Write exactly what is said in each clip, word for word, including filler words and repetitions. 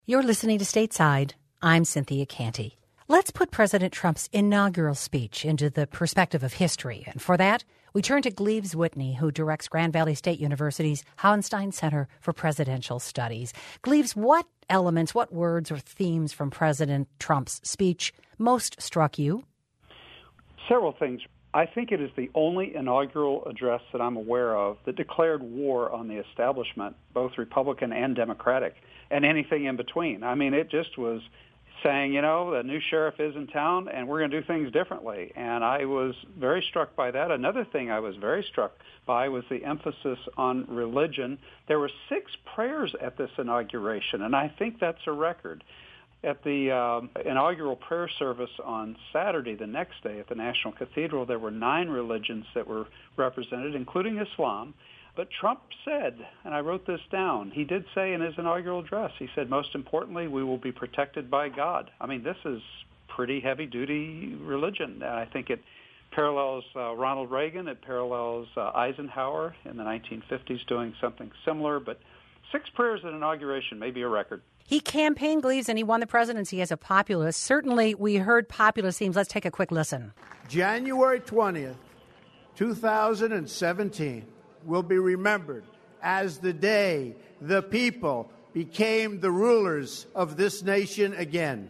You're listening to Stateside. I'm Cynthia Canty. Let's put President Trump's inaugural speech into the perspective of history. And for that, we turn to Gleaves Whitney, who directs Grand Valley State University's Hauenstein Center for Presidential Studies. Gleaves, what elements, what words or themes from President Trump's speech most struck you? Several things. I think it is the only inaugural address that I'm aware of that declared war on the establishment, both Republican and Democratic, and anything in between. I mean, it just was saying, you know, the new sheriff is in town and we're going to do things differently. And I was very struck by that. Another thing I was very struck by was the emphasis on religion. There were six prayers at this inauguration, and I think that's a record. At the uh, inaugural prayer service on Saturday, the next day at the National Cathedral, there were nine religions that were represented, including Islam. But Trump said, and I wrote this down, he did say in his inaugural address, he said, most importantly, we will be protected by God. I mean, this is pretty heavy-duty religion. And I think it parallels uh, Ronald Reagan. It parallels uh, Eisenhower in the nineteen fifties doing something similar. But six prayers at inauguration may be a record. He campaigned, Gleaves, and he won the presidency as a populist. Certainly, we heard populist themes. Let's take a quick listen. January twentieth, two thousand seventeen will be remembered as the day the people became the rulers of this nation again.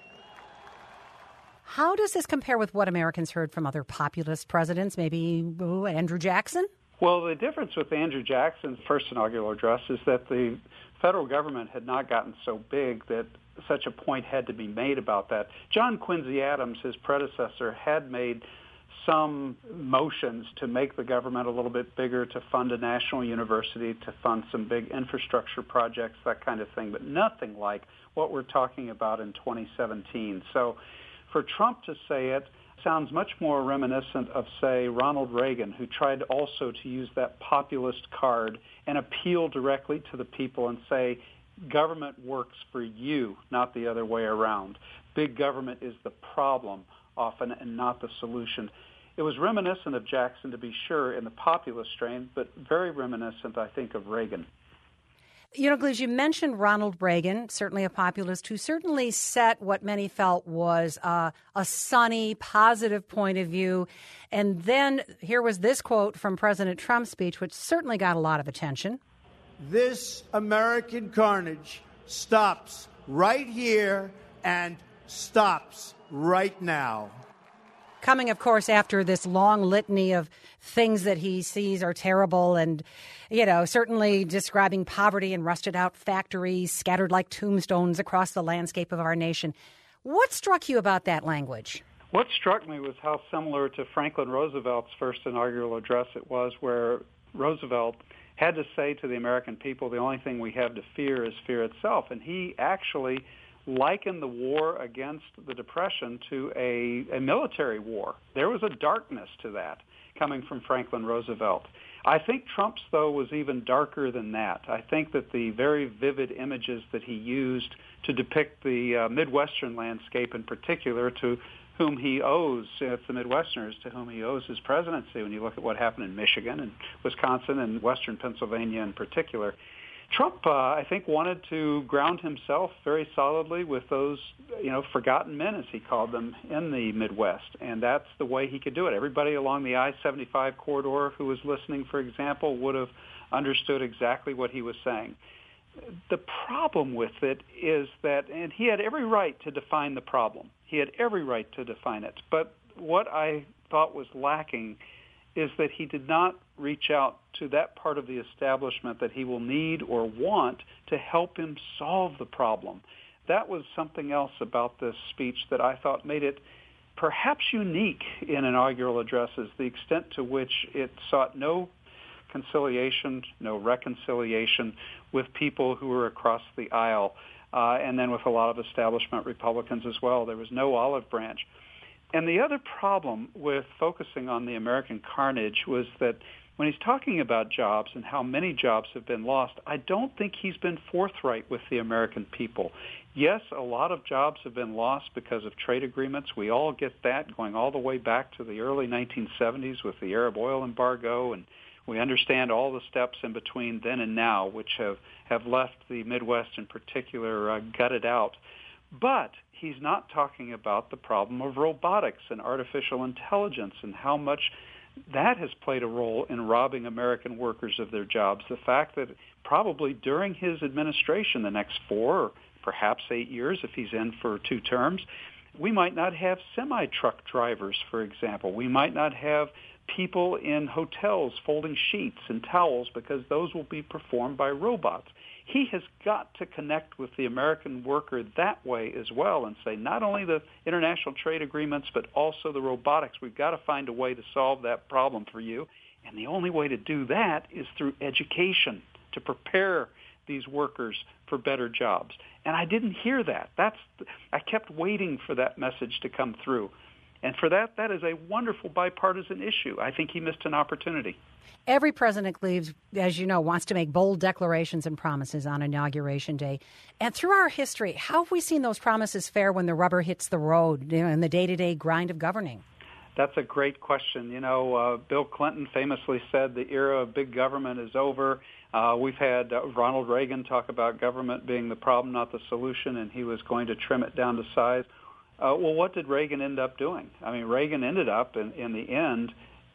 How does this compare with what Americans heard from other populist presidents, maybe ooh, Andrew Jackson? Well, the difference with Andrew Jackson's first inaugural address is that the federal government had not gotten so big that such a point had to be made about that. John Quincy Adams, his predecessor, had made some motions to make the government a little bit bigger, to fund a national university, to fund some big infrastructure projects, that kind of thing, but nothing like what we're talking about in twenty seventeen. So for Trump to say it sounds much more reminiscent of, say, Ronald Reagan, who tried also to use that populist card and appeal directly to the people and say, government works for you, not the other way around. Big government is the problem often and not the solution. It was reminiscent of Jackson, to be sure, in the populist strain, but very reminiscent, I think, of Reagan. You know, Gleaves, you mentioned Ronald Reagan, certainly a populist, who certainly set what many felt was uh, a sunny, positive point of view. And then here was this quote from President Trump's speech, which certainly got a lot of attention. This American carnage stops right here and stops right now. Coming, of course, after this long litany of things that he sees are terrible and, you know, certainly describing poverty and rusted out factories scattered like tombstones across the landscape of our nation. What struck you about that language? What struck me was how similar to Franklin Roosevelt's first inaugural address it was, where Roosevelt had to say to the American people, the only thing we have to fear is fear itself. And he actually likened the war against the Depression to a, a military war. There was a darkness to that coming from Franklin Roosevelt. I think Trump's, though, was even darker than that. I think that the very vivid images that he used to depict the uh, Midwestern landscape in particular, to whom he owes, it's the Midwesterners to whom he owes his presidency, when you look at what happened in Michigan and Wisconsin and western Pennsylvania in particular. Trump, uh, I think, wanted to ground himself very solidly with those, you know, forgotten men, as he called them, in the Midwest. And that's the way he could do it. Everybody along the I seventy-five corridor who was listening, for example, would have understood exactly what he was saying. The problem with it is that, and he had every right to define the problem. He had every right to define it. But what I thought was lacking is that he did not reach out to that part of the establishment that he will need or want to help him solve the problem. That was something else about this speech that I thought made it perhaps unique in inaugural addresses, the extent to which it sought no conciliation, no reconciliation with people who were across the aisle, uh, and then with a lot of establishment Republicans as well. There was no olive branch. And the other problem with focusing on the American carnage was that when he's talking about jobs and how many jobs have been lost, I don't think he's been forthright with the American people. Yes, a lot of jobs have been lost because of trade agreements. We all get that, going all the way back to the early nineteen seventies with the Arab oil embargo, and We understand all the steps in between then and now, which have, have left the Midwest in particular uh, gutted out. But he's not talking about the problem of robotics and artificial intelligence and how much that has played a role in robbing American workers of their jobs. The fact that probably during his administration, the next four or perhaps eight years, if he's in for two terms, we might not have semi-truck drivers, for example. We might not have people in hotels folding sheets and towels because those will be performed by robots. He has got to connect with the American worker that way as well and say not only the international trade agreements but also the robotics. We've got to find a way to solve that problem for you. And the only way to do that is through education, to prepare these workers for better jobs. And I didn't hear that. That's I kept waiting for that message to come through. And for that, that is a wonderful bipartisan issue. I think he missed an opportunity. Every president, Cleves, as you know, wants to make bold declarations and promises on Inauguration Day. And through our history, how have we seen those promises fare when the rubber hits the road, you know, in the day-to-day grind of governing? That's a great question. You know, uh, Bill Clinton famously said the era of big government is over. Uh, we've had uh, Ronald Reagan talk about government being the problem, not the solution, and he was going to trim it down to size. Uh, well, what did Reagan end up doing? I mean, Reagan ended up, in, in the end,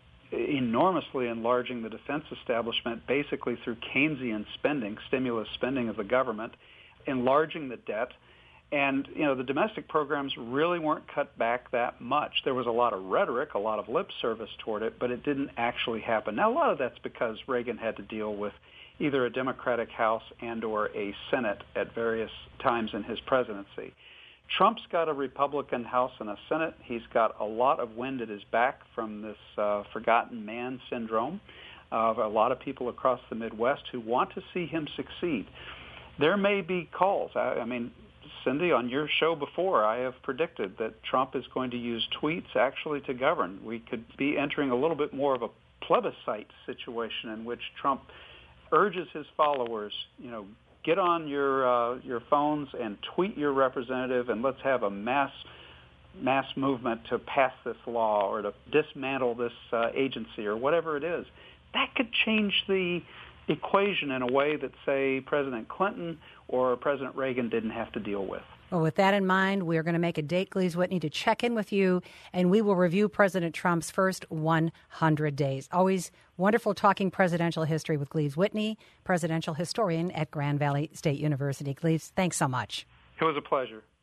enormously enlarging the defense establishment basically through Keynesian spending, stimulus spending of the government, enlarging the debt. And, you know, the domestic programs really weren't cut back that much. There was a lot of rhetoric, a lot of lip service toward it, but it didn't actually happen. Now, a lot of that's because Reagan had to deal with either a Democratic House and or a Senate at various times in his presidency. Trump's got a Republican House and a Senate. He's got a lot of wind at his back from this uh, forgotten man syndrome of a lot of people across the Midwest who want to see him succeed. There may be calls. I, I mean, Cindy, on your show before, I have predicted that Trump is going to use tweets actually to govern. We could be entering a little bit more of a plebiscite situation in which Trump urges his followers, you know, get on your uh, your phones and tweet your representative, and let's have a mass mass movement to pass this law or to dismantle this uh, agency or whatever it is. That could change the equation in a way that, say, President Clinton or President Reagan didn't have to deal with. Well, with that in mind, we are going to make a date, Cleves Whitney, to check in with you, and we will review President Trump's first one hundred days. Always wonderful talking presidential history with Cleves Whitney, presidential historian at Grand Valley State University. Cleves, thanks so much. It was a pleasure.